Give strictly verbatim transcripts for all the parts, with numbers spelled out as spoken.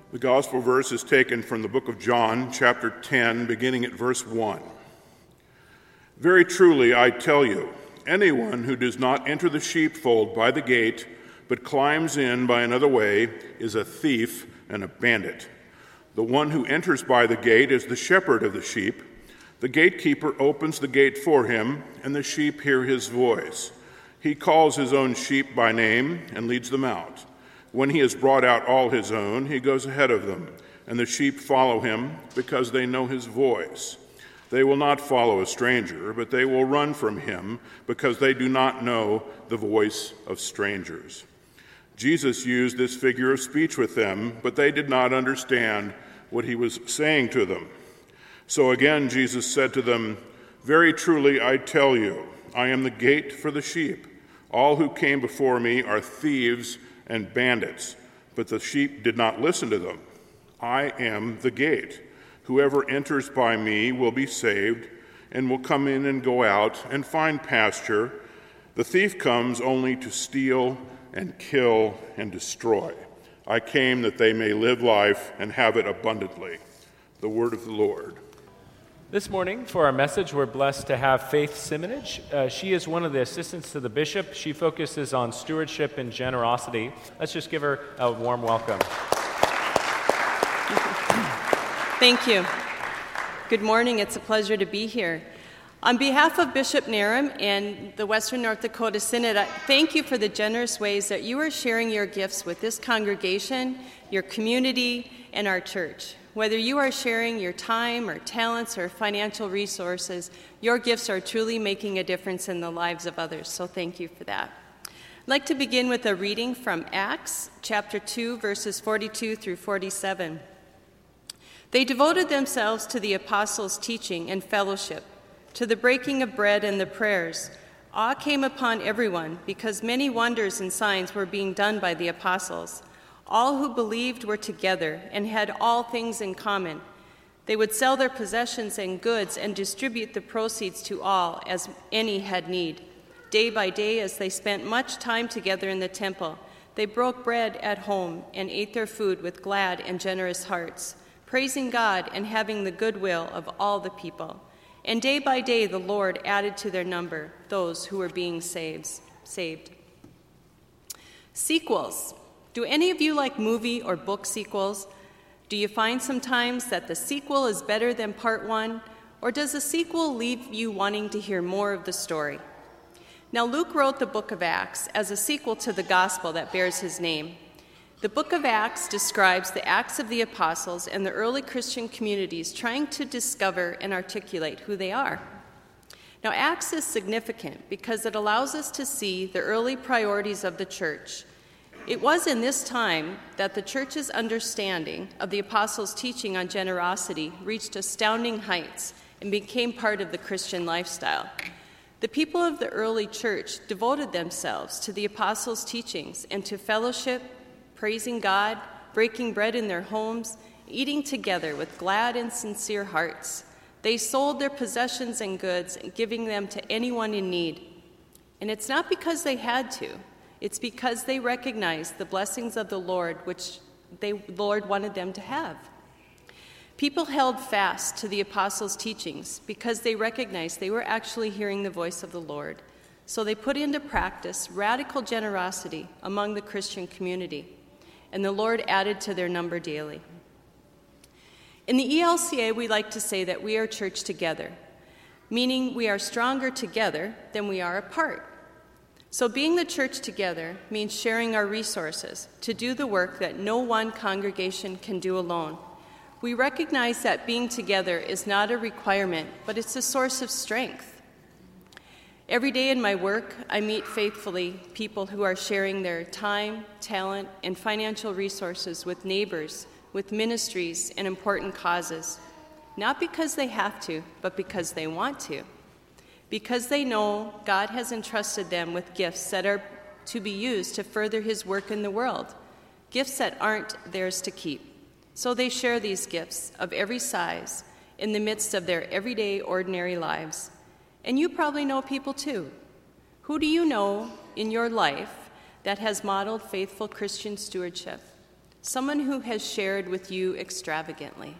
The gospel verse is taken from the book of John, chapter ten, beginning at verse one. Very truly, I tell you, anyone who does not enter the sheepfold by the gate, but climbs in by another way, is a thief and a bandit. The one who enters by the gate is the shepherd of the sheep. The gatekeeper opens the gate for him, and the sheep hear his voice. He calls his own sheep by name and leads them out. When he has brought out all his own, he goes ahead of them, and the sheep follow him because they know his voice. They will not follow a stranger, but they will run from him because they do not know the voice of strangers. Jesus used this figure of speech with them, but they did not understand what he was saying to them. So again, Jesus said to them, "Very truly, I tell you, I am the gate for the sheep. All who came before me are thieves and bandits, but the sheep did not listen to them. I am the gate. Whoever enters by me will be saved and will come in and go out and find pasture. The thief comes only to steal and kill and destroy. I came that they may live life and have it abundantly." The word of the Lord. This morning, for our message, we're blessed to have Faith Simonage. Uh, she is one of the assistants to the bishop. She focuses on stewardship and generosity. Let's just give her a warm welcome. Thank you. Good morning. It's a pleasure to be here. On behalf of Bishop Narum and the Western North Dakota Synod, I thank you for the generous ways that you are sharing your gifts with this congregation, your community, and our church. Whether you are sharing your time or talents or financial resources, your gifts are truly making a difference in the lives of others, so thank you for that. I'd like to begin with a reading from Acts chapter two, verses forty-two through forty-seven. They devoted themselves to the apostles' teaching and fellowship, to the breaking of bread and the prayers. Awe came upon everyone because many wonders and signs were being done by the apostles. All who believed were together and had all things in common. They would sell their possessions and goods and distribute the proceeds to all as any had need. Day by day, as they spent much time together in the temple, they broke bread at home and ate their food with glad and generous hearts, praising God and having the goodwill of all the people. And day by day, the Lord added to their number those who were being saved. saved. Sequels. Do any of you like movie or book sequels? Do you find sometimes that the sequel is better than part one, or does the sequel leave you wanting to hear more of the story? Now, Luke wrote the book of Acts as a sequel to the gospel that bears his name. The book of Acts describes the acts of the apostles and the early Christian communities trying to discover and articulate who they are. Now, Acts is significant because it allows us to see the early priorities of the church. It was in this time that the church's understanding of the apostles' teaching on generosity reached astounding heights and became part of the Christian lifestyle. The people of the early church devoted themselves to the apostles' teachings and to fellowship, praising God, breaking bread in their homes, eating together with glad and sincere hearts. They sold their possessions and goods, giving them to anyone in need. And it's not because they had to. It's because they recognized the blessings of the Lord, which the Lord wanted them to have. People held fast to the apostles' teachings because they recognized they were actually hearing the voice of the Lord. So they put into practice radical generosity among the Christian community, and the Lord added to their number daily. In the E L C A, we like to say that we are church together, meaning we are stronger together than we are apart. So being the church together means sharing our resources to do the work that no one congregation can do alone. We recognize that being together is not a requirement, but it's a source of strength. Every day in my work, I meet faithfully people who are sharing their time, talent, and financial resources with neighbors, with ministries, and important causes, not because they have to, but because they want to. Because they know God has entrusted them with gifts that are to be used to further his work in the world, gifts that aren't theirs to keep. So they share these gifts of every size in the midst of their everyday, ordinary lives. And you probably know people too. Who do you know in your life that has modeled faithful Christian stewardship? someone who has shared with you extravagantly.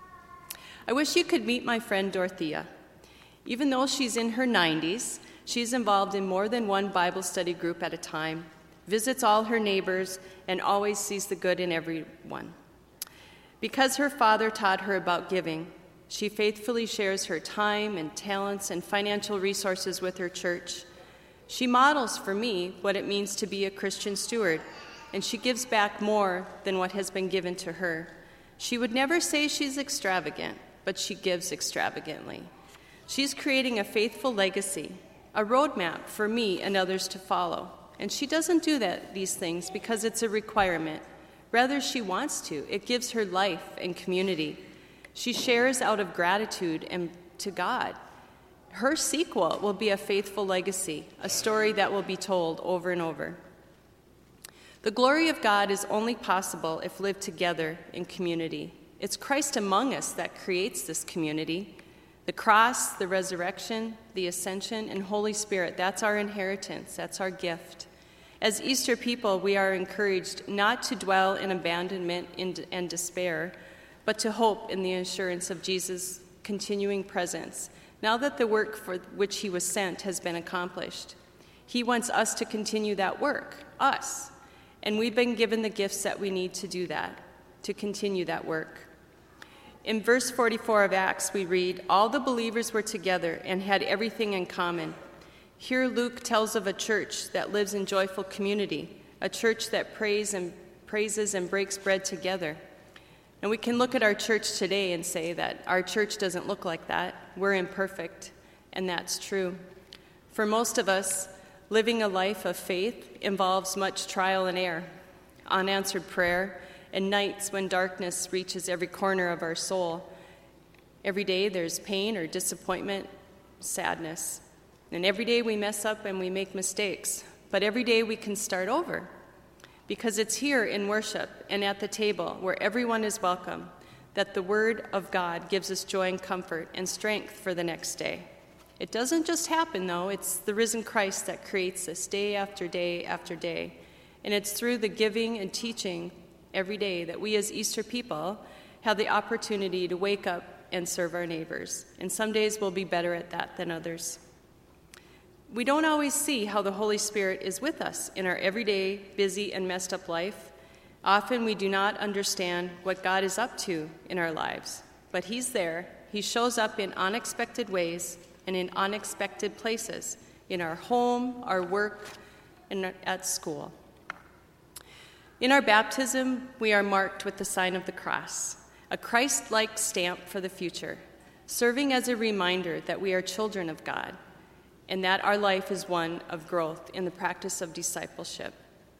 I wish you could meet my friend Dorothea. Even though she's in her nineties, she's involved in more than one Bible study group at a time, visits all her neighbors, and always sees the good in everyone. Because her father taught her about giving, she faithfully shares her time and talents and financial resources with her church. She models for me what it means to be a Christian steward, and she gives back more than what has been given to her. She would never say she's extravagant, but she gives extravagantly. She's creating a faithful legacy, a roadmap for me and others to follow. And she doesn't do that, these things because it's a requirement. Rather, she wants to. It gives her life and community. She shares out of gratitude and to God. Her sequel will be a faithful legacy, a story that will be told over and over. The glory of God is only possible if lived together in community. It's Christ among us that creates this community. The cross, the resurrection, the ascension, and Holy Spirit, that's our inheritance, that's our gift. As Easter people, we are encouraged not to dwell in abandonment and despair, but to hope in the assurance of Jesus' continuing presence, now that the work for which he was sent has been accomplished. He wants us to continue that work, us, and we've been given the gifts that we need to do that, to continue that work. In verse forty-four of Acts, we read, "All the believers were together and had everything in common." Here Luke tells of a church that lives in joyful community, a church that prays and praises and breaks bread together. And we can look at our church today and say that our church doesn't look like that. We're imperfect, and that's true. For most of us, living a life of faith involves much trial and error, unanswered prayer, and nights when darkness reaches every corner of our soul. Every day there's pain or disappointment, sadness. And every day we mess up and we make mistakes. But every day we can start over. Because it's here in worship and at the table where everyone is welcome that the Word of God gives us joy and comfort and strength for the next day. It doesn't just happen, though. It's the risen Christ that creates this day after day after day. And it's through the giving and teaching every day that we as Easter people have the opportunity to wake up and serve our neighbors. And some days we'll be better at that than others. We don't always see how the Holy Spirit is with us in our everyday, busy, and messed up life. Often we do not understand what God is up to in our lives. But he's there. He shows up in unexpected ways and in unexpected places, in our home, our work, and at school. In our baptism, we are marked with the sign of the cross, a Christ-like stamp for the future, serving as a reminder that we are children of God and that our life is one of growth in the practice of discipleship.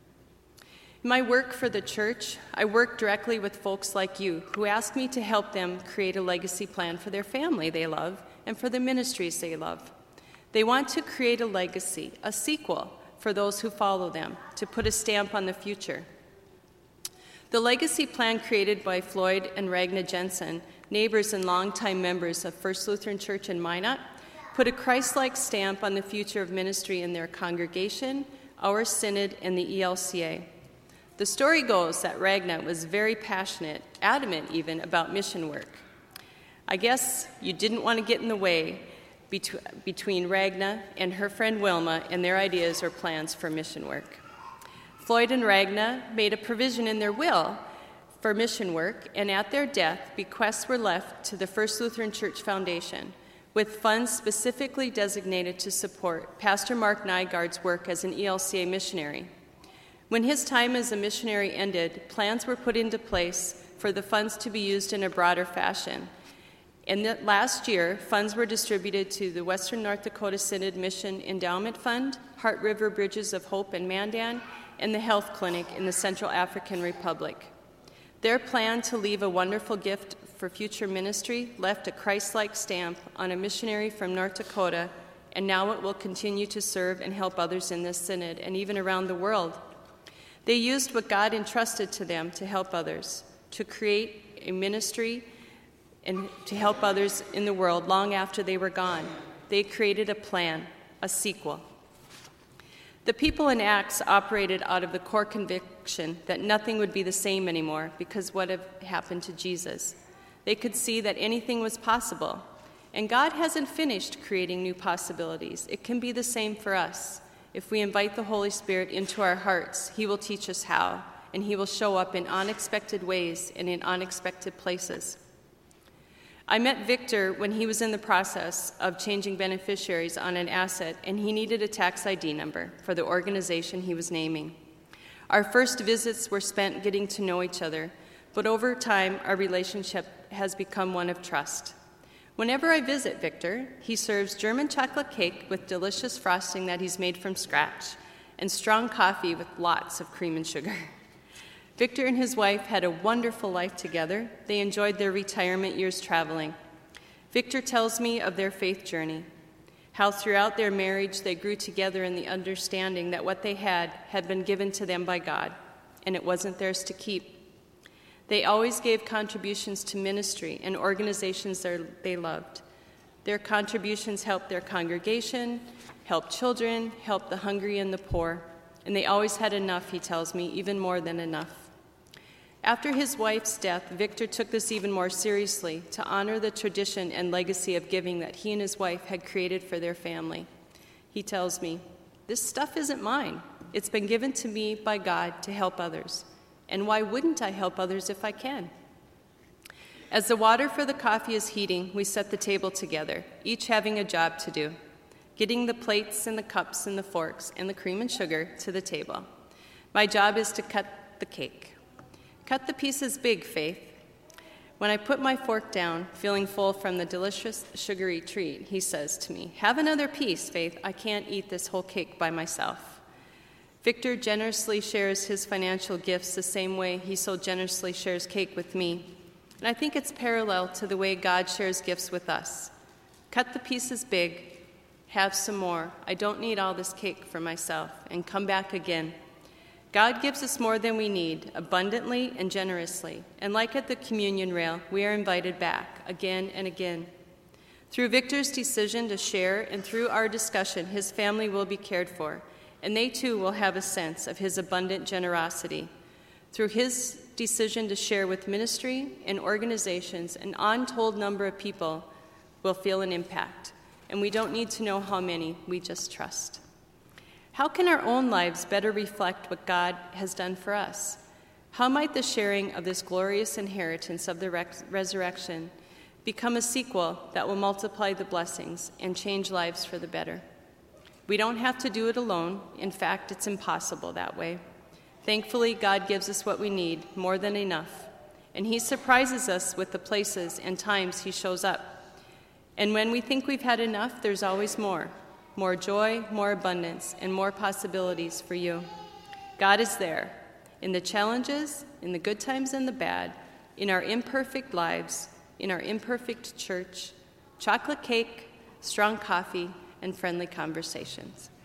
In my work for the church, I work directly with folks like you who ask me to help them create a legacy plan for their family they love and for the ministries they love. They want to create a legacy, a sequel for those who follow them, to put a stamp on the future. The legacy plan created by Floyd and Ragna Jensen, neighbors and longtime members of First Lutheran Church in Minot, put a Christ-like stamp on the future of ministry in their congregation, our synod, and the E L C A. The story goes that Ragna was very passionate, adamant even, about mission work. I guess you didn't want to get in the way betw- between Ragna and her friend Wilma and their ideas or plans for mission work. Floyd and Ragna made a provision in their will for mission work, and at their death, bequests were left to the First Lutheran Church Foundation, with funds specifically designated to support Pastor Mark Nygaard's work as an E L C A missionary. When his time as a missionary ended, plans were put into place for the funds to be used in a broader fashion. And that last year, funds were distributed to the Western North Dakota Synod Mission Endowment Fund, Heart River Bridges of Hope in Mandan, and the Health Clinic in the Central African Republic. Their plan to leave a wonderful gift for future ministry left a Christ-like stamp on a missionary from North Dakota, and now it will continue to serve and help others in this synod and even around the world. They used what God entrusted to them to help others, to create a ministry and to help others in the world long after they were gone. They created a plan, a sequel. The people in Acts operated out of the core conviction that nothing would be the same anymore because what had happened to Jesus. They could see that anything was possible. And God hasn't finished creating new possibilities. It can be the same for us. If we invite the Holy Spirit into our hearts, He will teach us how, and He will show up in unexpected ways and in unexpected places. I met Victor when he was in the process of changing beneficiaries on an asset, and he needed a tax I D number for the organization he was naming. Our first visits were spent getting to know each other, but over time, our relationship has become one of trust. Whenever I visit Victor, he serves German chocolate cake with delicious frosting that he's made from scratch, and strong coffee with lots of cream and sugar. Victor and his wife had a wonderful life together. They enjoyed their retirement years traveling. Victor tells me of their faith journey, how throughout their marriage they grew together in the understanding that what they had had been given to them by God, and it wasn't theirs to keep. They always gave contributions to ministry and organizations they loved. Their contributions helped their congregation, helped children, helped the hungry and the poor, and they always had enough, he tells me, even more than enough. After his wife's death, Victor took this even more seriously to honor the tradition and legacy of giving that he and his wife had created for their family. He tells me, "This stuff isn't mine. It's been given to me by God to help others. And why wouldn't I help others if I can?" As the water for the coffee is heating, we set the table together, each having a job to do, getting the plates and the cups and the forks and the cream and sugar to the table. My job is to cut the cake. Cut the pieces big, Faith. When I put my fork down, feeling full from the delicious sugary treat, he says to me, "Have another piece, Faith. I can't eat this whole cake by myself." Victor generously shares his financial gifts the same way he so generously shares cake with me. And I think it's parallel to the way God shares gifts with us. Cut the pieces big, have some more. I don't need all this cake for myself, and come back again. God gives us more than we need, abundantly and generously. And like at the communion rail, we are invited back again and again. Through Victor's decision to share and through our discussion, his family will be cared for, and they too will have a sense of his abundant generosity. Through his decision to share with ministry and organizations, an untold number of people will feel an impact, and we don't need to know how many, we just trust. How can our own lives better reflect what God has done for us? How might the sharing of this glorious inheritance of the res- resurrection become a sequel that will multiply the blessings and change lives for the better? We don't have to do it alone. In fact, it's impossible that way. Thankfully, God gives us what we need, more than enough. And He surprises us with the places and times He shows up. And when we think we've had enough, there's always more. More joy, more abundance, and more possibilities for you. God is there, in the challenges, in the good times and the bad, in our imperfect lives, in our imperfect church, chocolate cake, strong coffee, and friendly conversations.